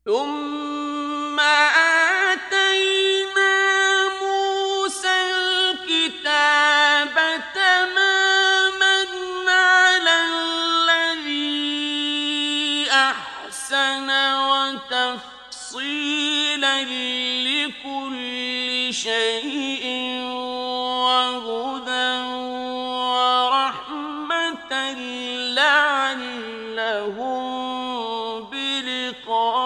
ثم آتينا موسى الكتاب تماما على الذي أحسن وتفصيلا لكل شيء وهدى ورحمة لعلهم بلقاء